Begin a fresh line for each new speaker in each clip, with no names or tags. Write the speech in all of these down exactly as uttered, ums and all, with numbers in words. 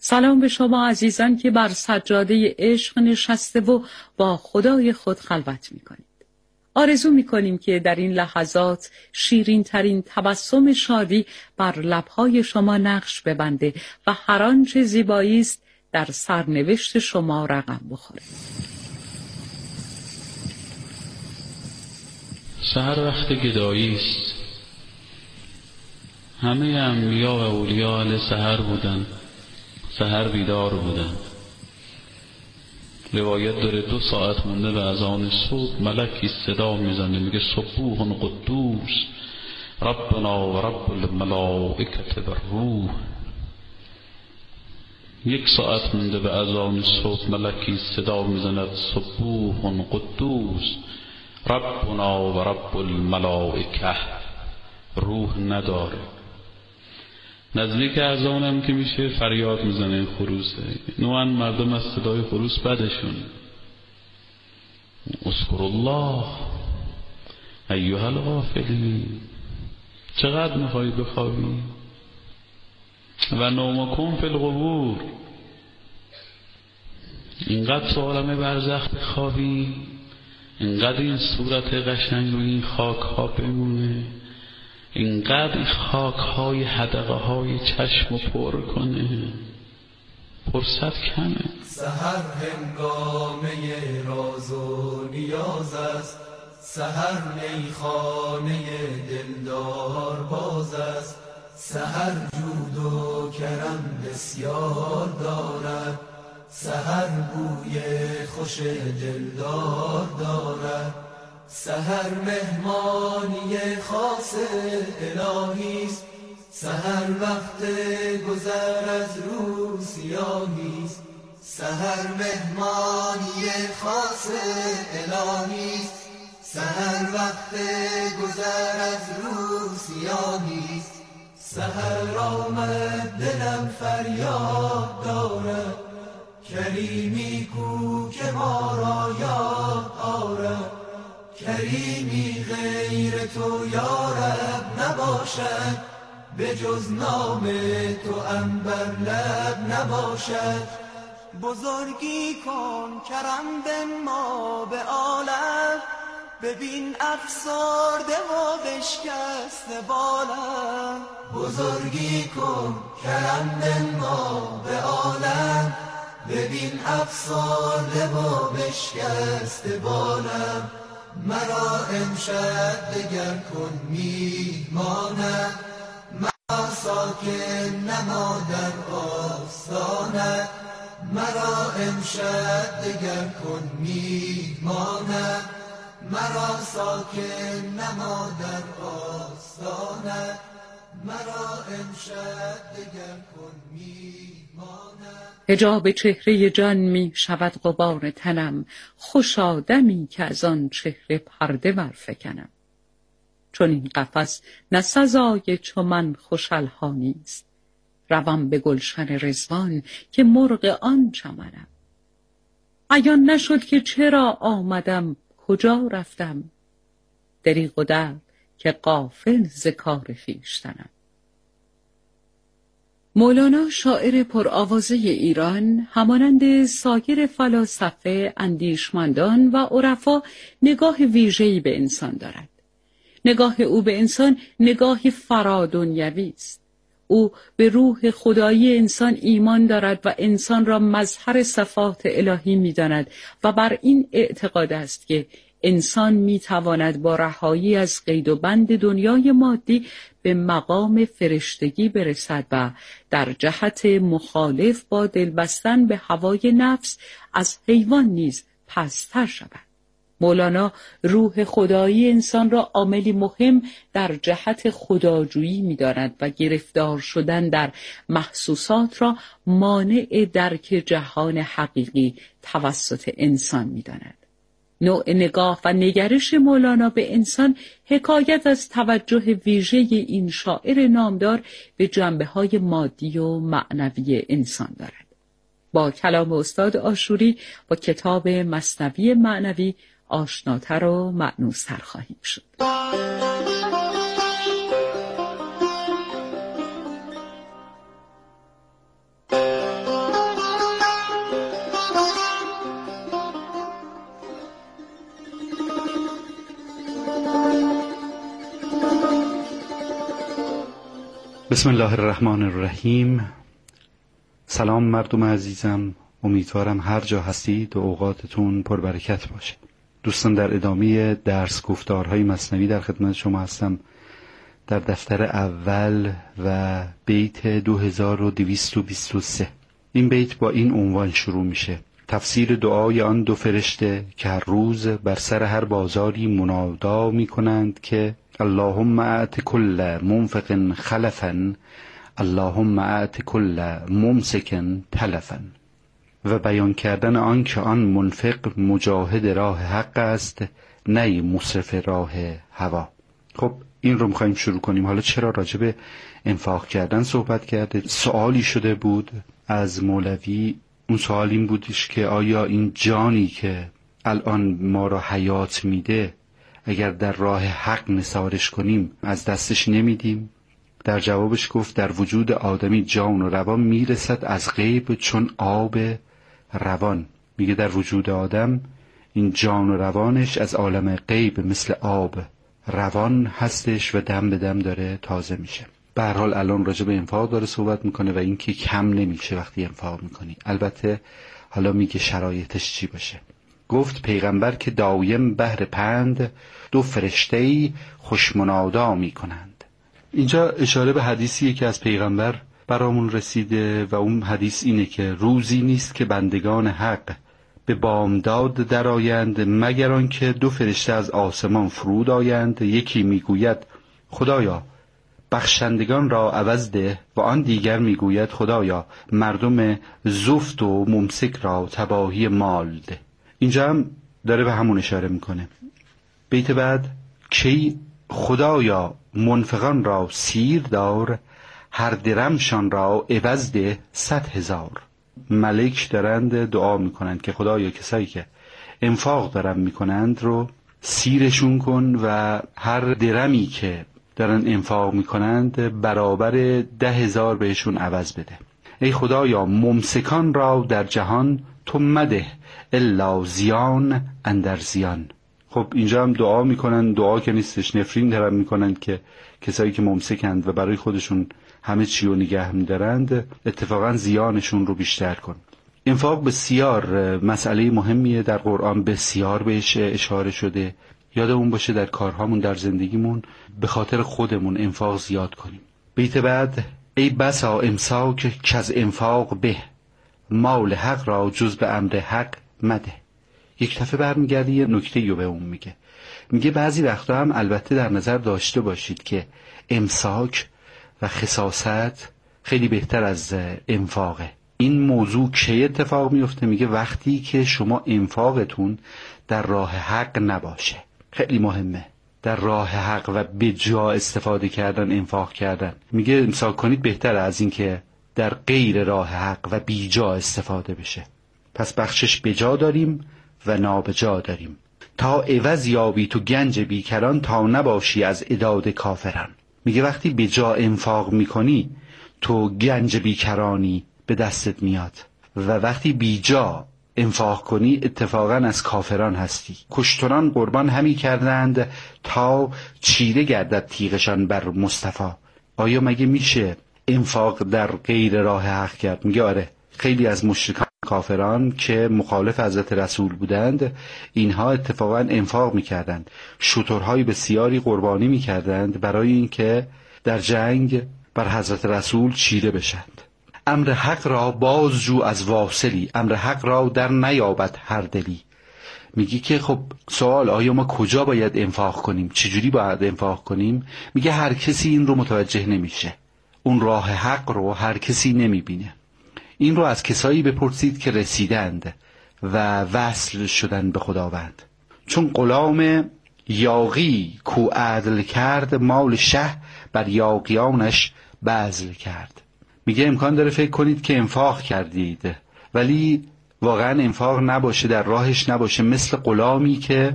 سلام به شما عزیزان که بر سجاده عشق نشسته و با خدای خود خلوت می‌کنید. آرزو می‌کنیم که در این لحظات شیرین ترین تبسم شادی بر لب‌های شما نقش ببنده و هر آنچه زیبایی است در سرنوشت شما رقم بخوره.
سحر وقت گدایی است. همه انبیا و اولیا اهل سحر بودند، سحر بیدار بودند. روایت داره دو ساعت مونده به اذان صبح ملکی صدا میزنه میگه سبوح قدوس ربنا و رب الملائکه و الروح. یک ساعت مونده به اذان صبح ملکی صدا میزند سبوح قدوس ربنا و رب الملائکه. روح نداره. نزدیک اذان هم که میشه فریاد میزنه این خروسه. نوعا مردم از صدای خروس بدشون. اذکروا الله ایها الغافلین. چقدر میخوایی بخوابی؟ و نومکم فی القبور. اینقدر تو عالم برزخ بخوابی، اینقدر این صورت قشنگ روی این خاک ها بمونه، اینقدر این خاک های حدقه های چشم پر کنه، فرصت کمه.
سحر هنگامه راز و نیاز است، سحر میخانه دلدار باز است. سحر جود و کرم بسیار دارد، سحر بوی خوش دلدار دارد. سحر مهمانی خاص الهی است، سحر وقت گذر از روز سیاهی است. سحر مهمانی خاص الهی است، سحر وقت گذر از روز سیاهی است. سحر آمد دلم فریاد دارد، کریمی کو که ما را یاد آرد. کریمی غیر تو یا رب نباشد، به جز نام تو عنبر لب نباشد. بزرگی کن کرم بنما به عالم، ببین افسرده و بشکسته بالم. بزرگی کن کرم بنما به عالم، ببین افسرده و بشکسته بالم. مرا امشب دگر کن میهمانت، مرا ساکن نما در آستانت. مرا امشب دگر کن میهمانت، مرا ساکن نما در آستانت. مرا امشب دگر کن میهمانت.
حجاب چهره جان می شود غبار تنم، خوش آدمی که از آن چهره پرده برفکنم. چون این قفس نه سزای چو من خوش الحانی است، روم به گلشن رضوان که مرغ آن چمنم. عیان نشد که چرا آمدم کجا رفتم، دریغ و درد که غافل ز کار خویشتنم. مولانا شاعر پرآوازه ایران همانند سایر فلاسفه، اندیشمندان و عرفا نگاه ویژه‌ای به انسان دارد. نگاه او به انسان نگاهی فرادنیوی است. او به روح خدایی انسان ایمان دارد و انسان را مظهر صفات الهی می‌داند و بر این اعتقاد است که انسان می‌تواند با رهایی از قید و بند دنیای مادی به مقام فرشتگی برسد و در جهت مخالف با دل بستن به هوای نفس از حیوان نیز پست‌تر شود. مولانا روح خدایی انسان را عاملی مهم در جهت خداجویی می‌داند و گرفتار شدن در محسوسات را مانع درک جهان حقیقی توسط انسان می‌داند. نوع نگاه و نگرش مولانا به انسان حکایت از توجه ویژه این شاعر نامدار به جنبه‌های مادی و معنوی انسان دارد. با کلام استاد عاشوری با کتاب مثنوی معنوی آشناتر و مأنوستر خواهیم شد.
بسم الله الرحمن الرحیم. سلام مردم عزیزم، امیدوارم هر جا هستید و اوقاتتون پربرکت باشه. دوستان، در ادامه درس گفتارهای مثنوی در خدمت شما هستم در دفتر اول و بیت دو هزار و دویست و بیست و سه. این بیت با این عنوان شروع میشه: تفسیر دعای آن دو فرشته که هر روز بر سر هر بازاری منادا میکنند که اللهم اعط کل منفق خلفا، اللهم اعط کل ممسک تلفا. و بیان کردن آن که آن منفق مجاهد راه حق است، نه مصرف راه هوا. خب این رو میخواییم شروع کنیم. حالا چرا راجع به انفاق کردن صحبت کرده؟ سوالی شده بود از مولوی. اون سوال این بودش که آیا این جانی که الان ما را حیات میده اگر در راه حق نثارش کنیم از دستش نمیدیم؟ در جوابش گفت در وجود آدمی جان و روان میرسد از غیب چون آب روان. میگه در وجود آدم این جان و روانش از عالم غیب مثل آب روان هستش و دم به دم داره تازه میشه. به هر حال الان راجع به انفاق داره صحبت میکنه و این که کم نمیشه وقتی انفاق میکنی. البته حالا میگه شرایطش چی باشه. گفت پیغمبر که دایم بهر پند، دو فرشته‌ای خوش منادا میکنند. اینجا اشاره به حدیثیه که از پیغمبر برامون رسیده و اون حدیث اینه که روزی نیست که بندگان حق به بامداد درآیند مگر آنکه دو فرشته از آسمان فرود آیند. یکی میگوید خدایا بخشندگان را عوض ده و آن دیگر میگوید خدایا مردم زفت و ممسک را تباهی مال ده. اینجا هم داره به همون اشاره میکنه. بیت بعد کی خدایا منفقان را سیر دار، هر درمشان را عوض ده صد هزار. ملک دارند دعا میکنند که خدایا کسایی که انفاق دارن میکنند رو سیرشون کن و هر درمی که دارن انفاق میکنند برابر ده هزار بهشون عوض بده. ای خدایا ممسکان را در جهان تو مده، الا زیان اندر زیان. خب اینجا هم دعا میکنن، دعا که نیستش، نفرین دارن میکنن که کسایی که ممسکند و برای خودشون همه چی رو نگه میدارند اتفاقا زیانشون رو بیشتر کن. انفاق بسیار مسئله مهمیه، در قرآن بسیار بهش اشاره شده. یادمون باشه در کارهامون در زندگیمون به خاطر خودمون انفاق زیاد کنیم. بیت بعد ای بسا امساک که از انفاق به، مال حق را جز به امر حق مده. یک دفعه برمیگرده یه نکته رو به اون میگه. میگه بعضی وقتا هم البته در نظر داشته باشید که امساک و خساست خیلی بهتر از انفاقه. این موضوع کی اتفاق میفته؟ میگه وقتی که شما انفاقتون در راه حق نباشه. خیلی مهمه در راه حق و به جا استفاده کردن، انفاق کردن. میگه امساک کنید بهتر از این که در غیر راه حق و بی جا استفاده بشه. پس بخشش به جا داریم و نابجا داریم. تا عوض یابی تو گنج بیکران، تا نباشی از عداد کافران. میگه وقتی به جا انفاق میکنی تو گنج بیکرانی به دستت میاد و وقتی بی جا انفاق کنی اتفاقا از کافران هستی. کشتران قربان همی کردند تا چیره گردد تیغشان بر مصطفی. آیا مگه میشه انفاق در غیر راه حق کرد؟ میگه آره. خیلی از مشرکان کافران که مخالف حضرت رسول بودند اینها اتفاقا انفاق میکردند، شترهای بسیاری قربانی میکردند برای اینکه در جنگ بر حضرت رسول چیره بشند. امر حق را بازجو از واصلی، امر حق را در نیابد هر دلی. میگی که خب سوال آیا ما کجا باید انفاق کنیم؟ چجوری باید انفاق کنیم؟ میگه هر کسی این رو متوجه نمیشه، اون راه حق رو هر کسی نمیبینه. این رو از کسایی بپرسید که رسیدند و وصل شدن به خداوند. چون غلام یاغی کو عدل کرد، مال شه بر یاغیانش بذل کرد. میگه امکان داره فکر کنید که انفاق کردید ولی واقعا انفاق نباشه، در راهش نباشه، مثل غلامی که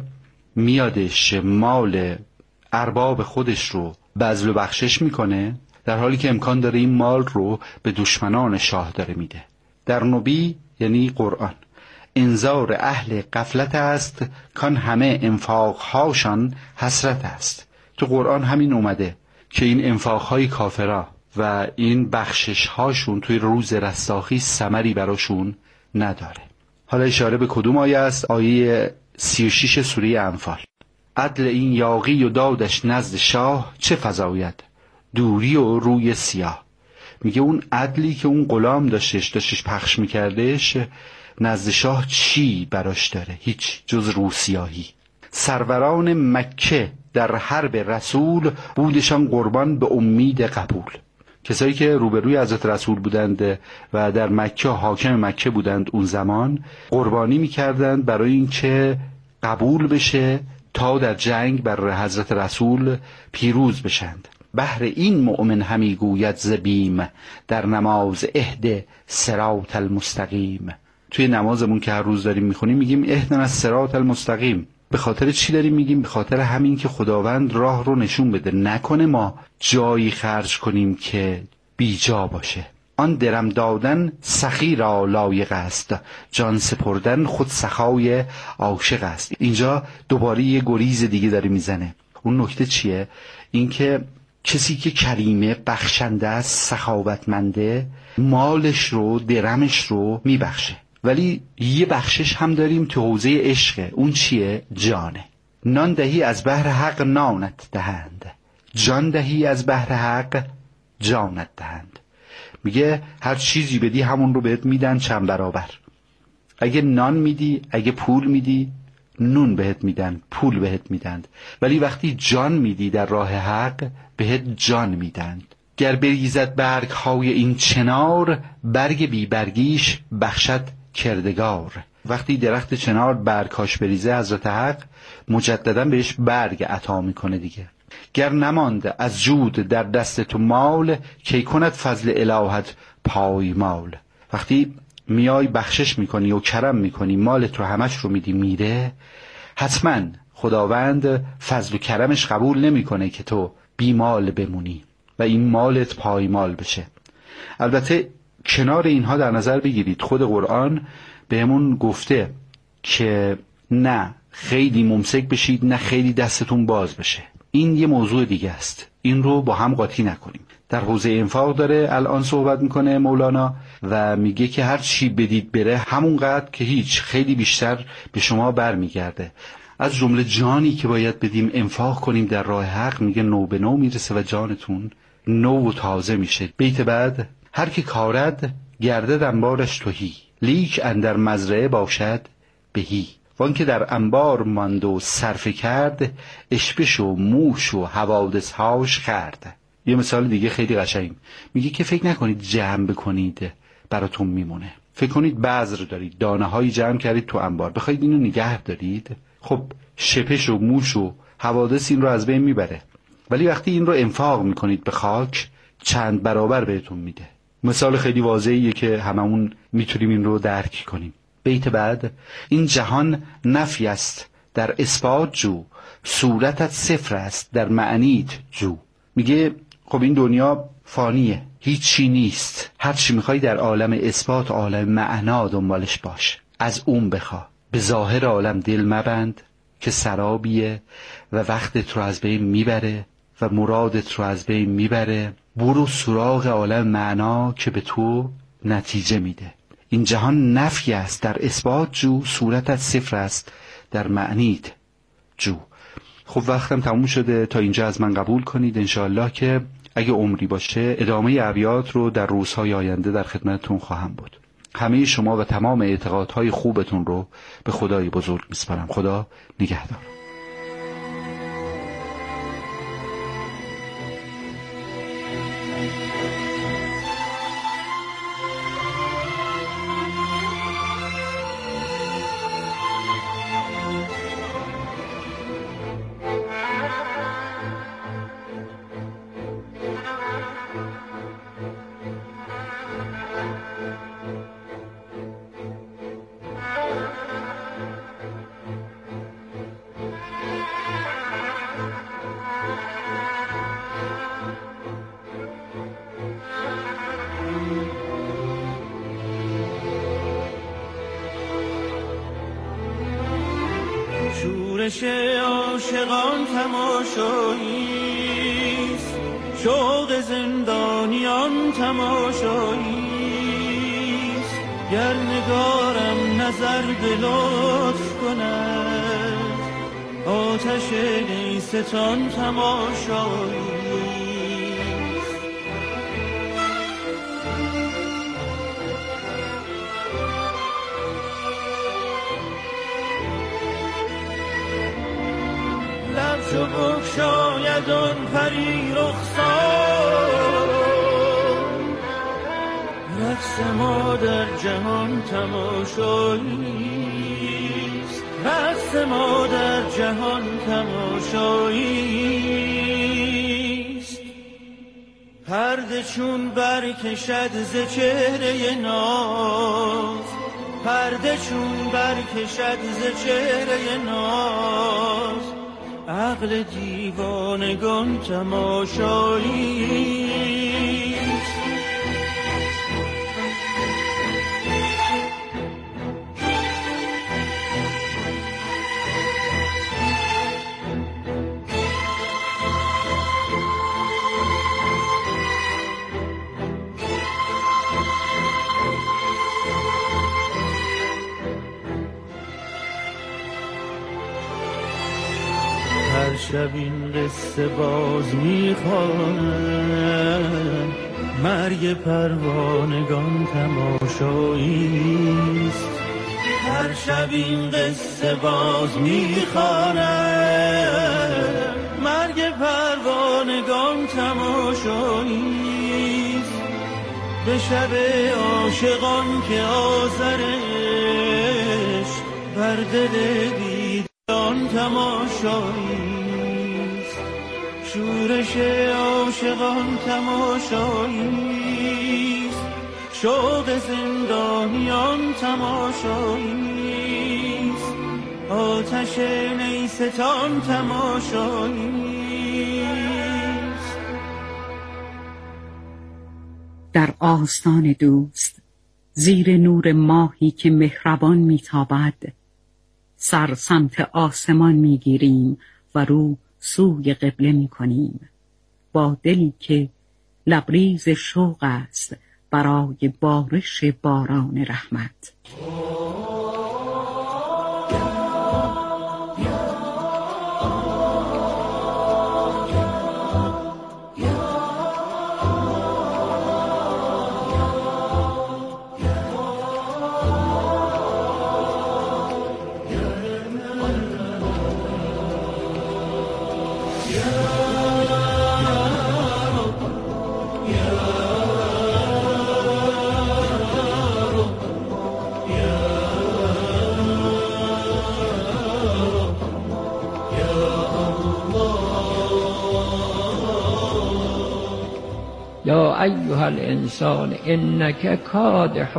میادش مال ارباب خودش رو بذل و بخشش میکنه در حالی که امکان داره این مال رو به دشمنان شاه داره میده. در نبی یعنی قرآن انذار اهل غفلت است، کان همه انفاقهاشان حسرت است. تو قرآن همین اومده که این انفاقهای کافرا و این بخشش هاشون توی روز رستاخیز ثمری براشون نداره. حالا اشاره به کدوم آیه است؟ آیه سی و شش سوره انفال. عدل این یاغی و دادش نزد شاه، چه فزاید دوری و روی سیاه. میگه اون عدلی که اون غلام داشتش داشتش پخش میکردش نزد شاه چی براش داره؟ هیچ جز روسیاهی. سروران مکه در حرب رسول، بودشان قربان به امید قبول. کسایی که روبروی حضرت رسول بودند و در مکه حاکم مکه بودند اون زمان، قربانی میکردند برای اینکه قبول بشه تا در جنگ بر حضرت رسول پیروز بشند. بهر این مؤمن همی گوید زبیم، در نماز اهد صراط المستقیم. توی نمازمون که هر روز داریم میخونیم میگیم اهدنا الصراط المستقیم. به خاطر چی داریم میگیم؟ به خاطر همین که خداوند راه رو نشون بده، نکنه ما جایی خرج کنیم که بیجا باشه. آن درم دادن سخی را لایق است، جان سپردن خود سخای عاشق است. اینجا دوباره یه گریز دیگه داره میزنه. اون نکته چیه؟ اینکه کسی که کریمه، بخشنده است، سخاوتمنده، مالش رو، درمش رو میبخشه. ولی یه بخشش هم داریم تو حوزه عشقه. اون چیه؟ جانه. نان دهی از بحر حق نانت دهند، جان دهی از بحر حق جانت دهند. میگه هر چیزی بدی همون رو بهت میدن چند برابر. اگه نان میدی، اگه پول میدی، نون بهت میدن، پول بهت میدند. ولی وقتی جان میدی در راه حق، بهت جان میدند. گر بریزد برگ های این چنار، برگ بی برگیش بخشد کردگار. وقتی درخت چنار برگاش بریزه، حضرت حق مجددا بهش برگ عطا میکنه دیگه. گر نمانده از جود در دست تو مال، کی کند فضل الهت پایمال. وقتی میای بخشش میکنی و کرم میکنی، مالت رو همش رو میدی میره، حتما خداوند فضل و کرمش قبول نمیکنه که تو بی مال بمونی و این مالت پایمال بشه. البته کنار اینها در نظر بگیرید خود قرآن بهمون گفته که نه خیلی ممسک بشید، نه خیلی دستتون باز بشه. این یه موضوع دیگه است، این رو با هم قاطی نکنیم. در حوزه انفاق داره الان صحبت میکنه مولانا و میگه که هر چی بدید بره همونقدر که هیچ، خیلی بیشتر به شما برمیگرده. از جمله جانی که باید بدیم، انفاق کنیم در راه حق. میگه نو به نو میرسه و جانتون نو و تازه میشه. بیت بعد: هر که کارد گردد انبارش تهی، لیک اندر مزرعه باشد بهی. وان که در انبار ماند و صرفه کرد، اشپش و موش و حوادث هاش خرد. یه مثال دیگه خیلی قشنگ میگه که فکر نکنید جمع بکنید براتون میمونه. فکر کنید بذر دارید، دانه هایی جمع کردید تو انبار، بخواید اینو نگه دارید، خب شپش و موش و حوادث این رو از بین میبره. ولی وقتی این رو انفاق میکنید به خاک، چند برابر بهتون میده. مثال خیلی واضحیه که هممون میتونیم این رو درک کنیم. بیت بعد: این جهان نفی است در اثبات جو، صورتت صفر است در معنیت جو. میگه خب این دنیا فانیه، هیچی نیست. هر چی میخوای در عالم اثبات، عالم معنا دنبالش باش، از اون بخوا. به ظاهر عالم دل مبند که سرابیه و وقتت رو از بین میبره و مرادت رو از بین میبره. برو سراغ عالم معنا که به تو نتیجه میده. این جهان نفی است در اثبات جو، صورتت صفر است در معنیت جو. خب وقتم تموم شده، تا اینجا از من قبول کنید انشاءالله که اگه عمری باشه ادامه ابیات رو در روزهای آینده در خدمتتون خواهم بود. همه شما و تمام اعتقادهای خوبتون رو به خدای بزرگ میسپارم. خدا نگهدار.
شورش عاشقان تماشاییست، شوق زندانیان تماشاییست. گر نگارم نظر به لطف کند، آتش نیستان تماشاییست. لب چو بگشاید آن پری رخسار، رقص ما در جهان تماشاییست. رقص ما در جهان تماشاییست. پرده چون برکشد ز چهره ناز، پرده چون برکشد ز چهره ناز، عقل دیوانگان تماشاییست. هر شب این قصه باز میخوانم، مرگ پروانگان تماشاییست. هر شب این قصه باز میخوانم، مرگ پروانگان تماشاییست. به شب عاشقان که آذرش بر دل دیدان تماشاییست. شورش عاشقان تماشاییست. شوق زندانیان تماشاییست. آتش نیستان تماشاییست.
در آستان دوست، زیر نور ماهی که مهربان میتابد، سر سمت آسمان میگیریم و رو سوی قبله میکنیم، با دلی که لبریز شوق است برای بارش باران رحمت.
یا ایها الانسان انک کادح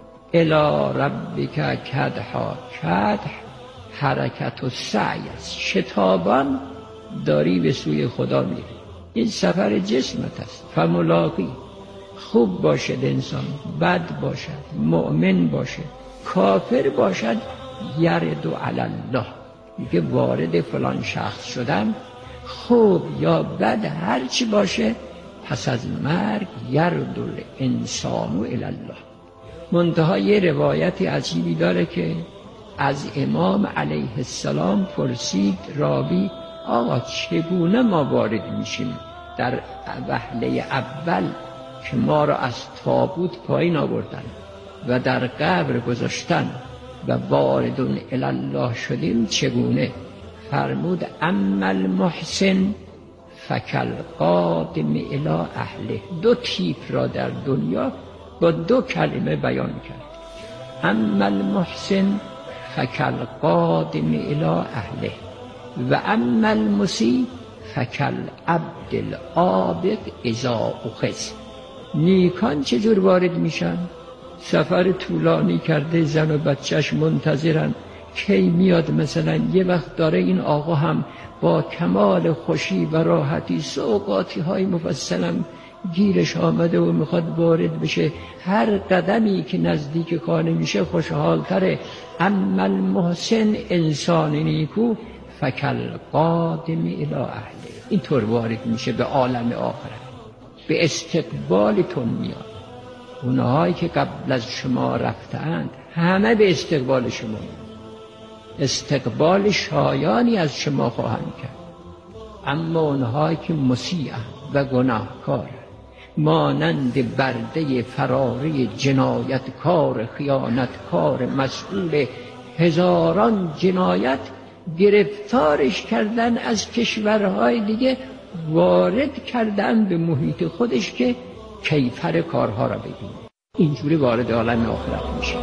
الی ربک کدحا. کدح حرکت و سعی است، شتابان داری به سوی خدا میری. این سفر جسمت است. فملاقی، خوب باشد انسان، بد باشد، مؤمن باشد، کافر باشد، یرد علی الله، میگه وارد فلان شخص شدن، خوب یا بد هرچی باشه، پس از مرگ یرد الانسان الی الله. منتها یه روایتی عجیبی داره که از امام علیه السلام پرسید راوی آقا چگونه ما وارد میشیم در وهله اول که ما را از تابوت پایین آوردن و در قبر گذاشتن و واردون الی الله شدیم، چگونه؟ فرمود اما المحسن فکل قادم الی اهله. دو تیپ را در دنیا با دو کلمه بیان کرد. اما المحسن فکل قادم الی اهله و اما المسیء فکل عبد العابد اذا اخذ. نیکان چجور وارد میشن؟ سفر طولانی کرده، زن و بچهش منتظرن کی میاد. مثلا یه وقت داره این آقا هم با کمال خوشی و راحتی سوغاتی های مفصلم گیرش آمده و میخواد وارد بشه، هر قدمی که نزدیک خانه میشه خوشحالتره. اما المحسن انسان نیکو فکل قادم الی اهله، اینطور وارد میشه به عالم آخرت. به استقبالتون میاد. اونهایی که قبل از شما رفتند همه به استقبال شما میاد. استقبال شایانی از شما خواهند کرد. اما اونهایی که مسیء و گناهکار مانند برده فراری جنایتکار خیانتکار مسئول هزاران جنایت گرفتارش کردن، از کشورهای دیگه وارد کردن به محیط خودش که کیفر کارها را ببینه. اینجوری وارد عالم آخرت میشه.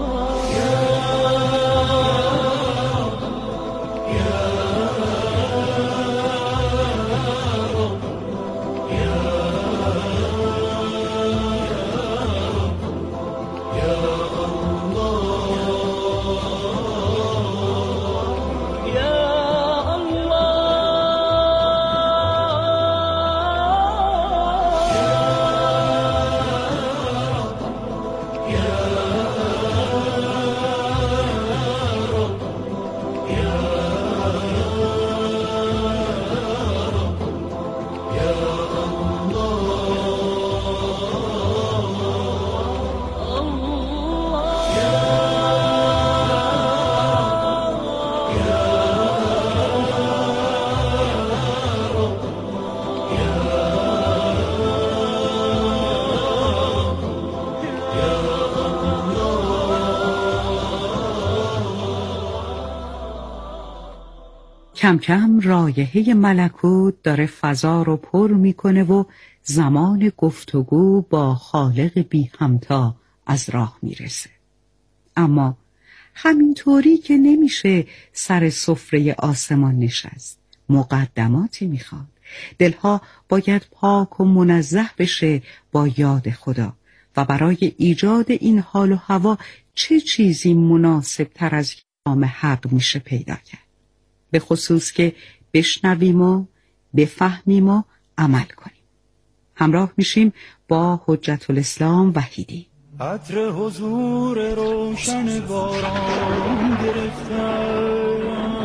کم کم رایحه ملکوت داره فضا رو پر میکنه و زمان گفتگو با خالق بی همتا از راه میرسه. اما همینطوری که نمیشه سر سفره آسمان نشست. مقدماتی میخواد. دلها باید پاک و منزه بشه با یاد خدا و برای ایجاد این حال و هوا چه چیزی مناسب تر از کلام حق میشه پیدا کرد. به خصوص که بشنویم و بفهمیم و عمل کنیم. همراه میشیم با حجت الاسلام وحیدی.
عطر حضور روشن باران گرفتم،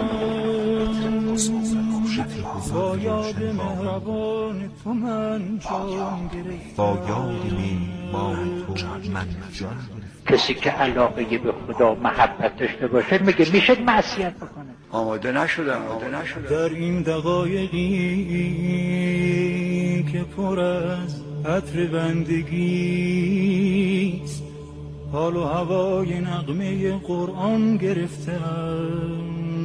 با یاد مهربان تو من جان گرفتم، با یاد مهربان تو من جان.
کسی که علاقه به خدا محبت داشته باشه میگه میشه معصیت بکنه.
آماده نشدم آماده نشدم
در این دقایقی که پر از عطر بندگیست، حال و هوای نغمه قرآن گرفتم،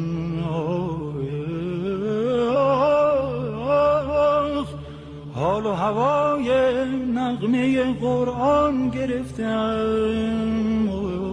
حال و هوای نغمه قرآن گرفتم.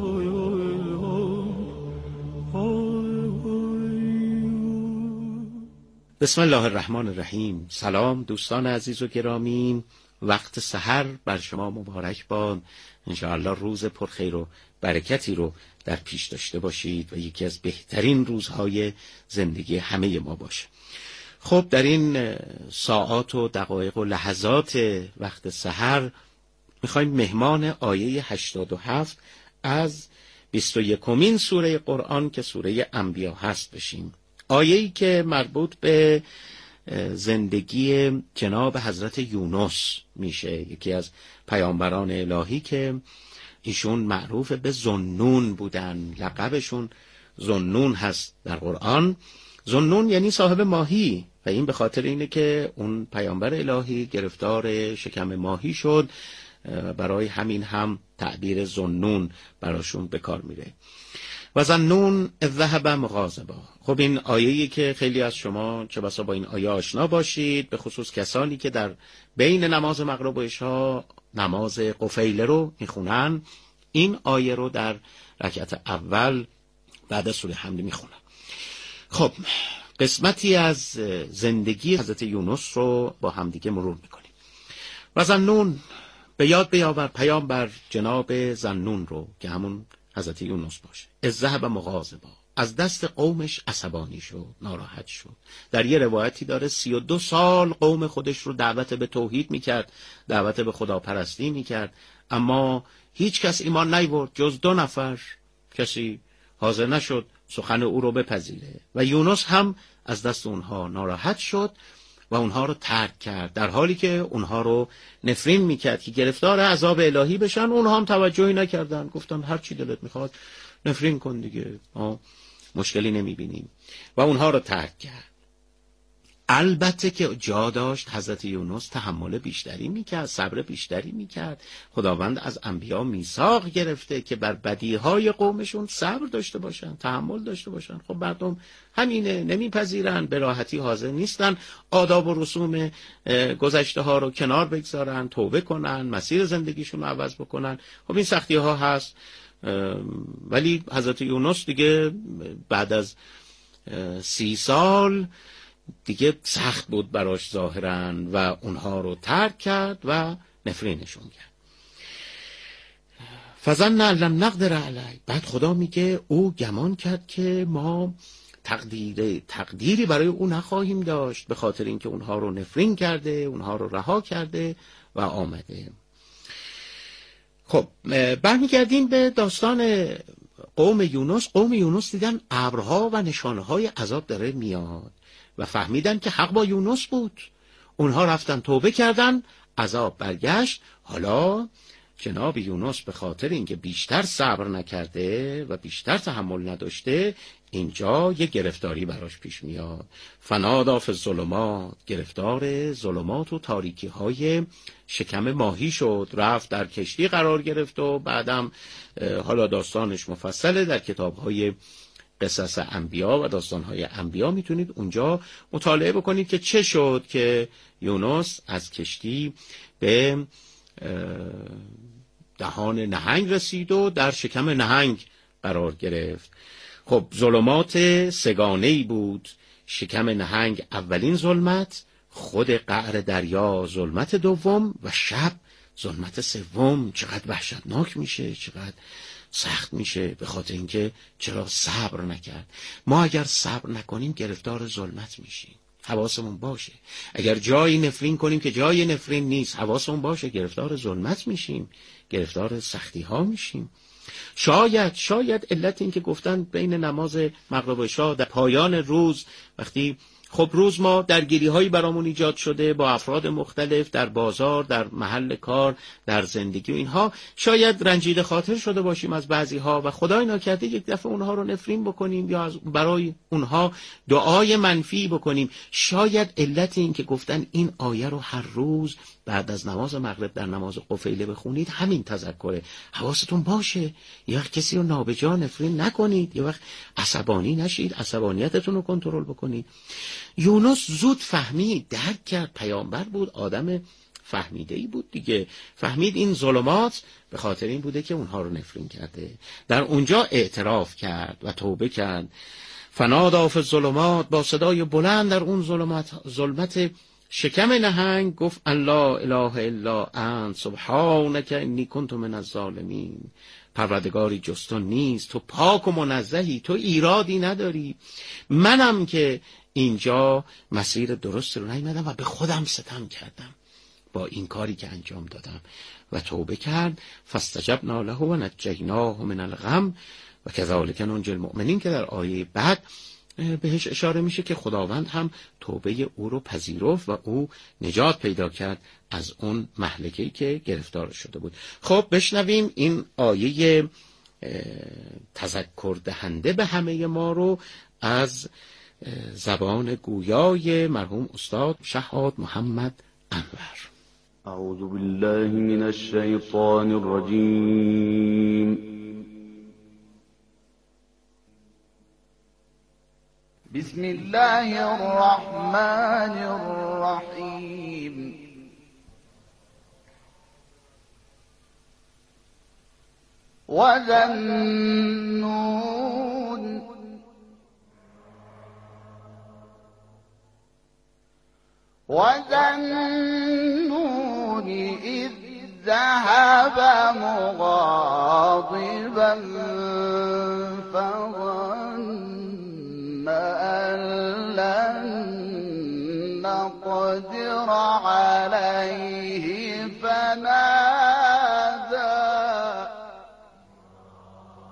بسم الله الرحمن الرحیم. سلام دوستان عزیز و گرامی، وقت سحر بر شما مبارک باد. انشاءالله روز پرخیر و برکتی رو در پیش داشته باشید و یکی از بهترین روزهای زندگی همه ما باشه. خب در این ساعات و دقایق و لحظات وقت سحر میخوایم مهمان آیه هشتاد و هفت از بیست و یکمین سوره قرآن که سوره انبیا هست بشیم. آیه‌ای که مربوط به زندگی جناب حضرت یونس میشه، یکی از پیامبران الهی که ایشون معروف به ذوالنون بودن. لقبشون ذوالنون هست در قرآن. ذوالنون یعنی صاحب ماهی و این به خاطر اینه که اون پیامبر الهی گرفتار شکم ماهی شد، برای همین هم تعبیر ذوالنون براشون به کار میره. و ظنون اذ ذهب مغاضبا. خب این آیه‌ای که خیلی از شما چه بسا با این آیه آشنا باشید، به خصوص کسانی که در بین نماز مغرب و عشا نماز قفیل رو میخونن، این آیه رو در رکعت اول بعد از سوره حمد میخونن. خب قسمتی از زندگی حضرت یونس رو با همدیگه مرور میکنیم. و ظنون، به یاد بیاور پیامبر جناب ظنون رو که همون حضرت یونس باشه. از ذهب مغاضبا، از دست قومش عصبانی شد، ناراحت شد. در یه روایتی داره سی و دو سال قوم خودش رو دعوت به توحید میکرد، دعوت به خداپرستی میکرد، اما هیچ کس ایمان نیاورد جز دو نفر. کسی حاضر نشد سخن او رو بپذیره و یونس هم از دست اونها ناراحت شد و اونها رو ترک کرد، در حالی که اونها رو نفرین میکرد که گرفتار عذاب الهی بشن. اونها هم توجهی نکردن، گفتن هر چی دلت میخواد نفرین کن دیگه، ما مشکلی نمیبینیم و اونها رو ترک کرد. البته که جا داشت حضرت یونس تحمل بیشتری میکرد، صبر بیشتری میکرد. خداوند از انبیا میثاق گرفته که بر بدیهای قومشون صبر داشته باشن، تحمل داشته باشن. خب مردم همینه، نمیپذیرن، به راحتی حاضر نیستن آداب و رسوم گذشته ها رو کنار بگذارن، توبه کنن، مسیر زندگیشون رو عوض بکنن. خب این سختی ها هست، ولی حضرت یونس دیگه بعد از سی سال دیگه سخت بود براش ظاهراً و اونها رو ترک کرد و نفرینشون کرد. فظن ان لم نقدر علیه. بعد خدا میگه او گمان کرد که ما تقدیر تقدیری برای او نخواهیم داشت، به خاطر اینکه اونها رو نفرین کرده، اونها رو رها کرده و آمده. خب برمیگردیم به داستان قوم یونس. قوم یونس دیدن ابرها و نشانه‌های عذاب داره میاد و فهمیدن که حق با یونس بود. اونها رفتن توبه کردن، عذاب برگشت. حالا جناب یونس به خاطر اینکه بیشتر صبر نکرده و بیشتر تحمل نداشته، اینجا یه گرفتاری براش پیش میاد. فنادا فی الظلمات، گرفتار ظلمات و تاریکی های شکم ماهی شد، رفت در کشتی قرار گرفت و بعدم حالا داستانش مفصله در کتاب های قصص انبیا و داستانهای انبیا، میتونید اونجا مطالعه بکنید که چه شد که یونس از کشتی به دهان نهنگ رسید و در شکم نهنگ قرار گرفت. خب ظلمات سگانه‌ای بود. شکم نهنگ اولین ظلمت، خود قعر دریا ظلمت دوم و شب ظلمت سوم. چقدر وحشتناک میشه، چقدر سخت میشه، به خاطر اینکه چرا صبر نکرد. ما اگر صبر نکنیم گرفتار ظلمت میشیم، حواسمون باشه. اگر جایی نفرین کنیم که جای نفرین نیست، حواسمون باشه، گرفتار ظلمت میشیم، گرفتار سختی ها میشیم. شاید شاید علت این که گفتن بین نماز مغرب و عشا در پایان روز، وقتی خب روز ما درگیری هایی برامون ایجاد شده با افراد مختلف در بازار، در محل کار، در زندگی و اینها، شاید رنجیده خاطر شده باشیم از بعضی ها و خدای ناکرده یک دفعه اونها رو نفرین بکنیم یا از برای اونها دعای منفی بکنیم. شاید علت این که گفتن این آیه رو هر روز بعد از نماز مغرب در نماز قفیله بخونید همین تذکره. حواستون باشه یه وقت کسی رو نابجا نفرین نکنید، یه وقت عصبانی نشید، عصبانیتتون رو کنترل بکنید. یونس زود فهمید، درک کرد، پیامبر بود، آدم فهمیده‌ای بود دیگه، فهمید این ظلمات به خاطر این بوده که اونها رو نفرین کرده. در اونجا اعتراف کرد و توبه کرد. فنادا فی الظلمات، با صدای بلند در اون ظلمت ظلمت شکم نهنگ گفت ان لا اله الا انت سبحانک انی کنت من الظالمین. پروردگاری جز تو نیست، تو پاک و منزهی، تو ایرادی نداری، منم که اینجا مسیر درست رو نیامدم و به خودم ستم کردم با این کاری که انجام دادم و توبه کرد. فاستجبنا له و نجیناه من الغم و کذالک ننجی المؤمنین، که در آیه بعد بهش اشاره میشه که خداوند هم توبه او رو پذیرفت و او نجات پیدا کرد از اون مهلکه‌ای که گرفتار شده بود. خب بشنویم این آیه تذکر دهنده به همه ما رو از زبان گویای مرحوم استاد شهاب محمد انور.
اعوذ بالله من الشیطان الرجیم. بسم الله الرحمن الرحیم. وَذَنُّونِ وَذَنُّونِ إِذْ ذَهَبَ مُغَاضِبًا فَظَنَّ أَن لَّن نَّقْدِرَ عَلَيْهِ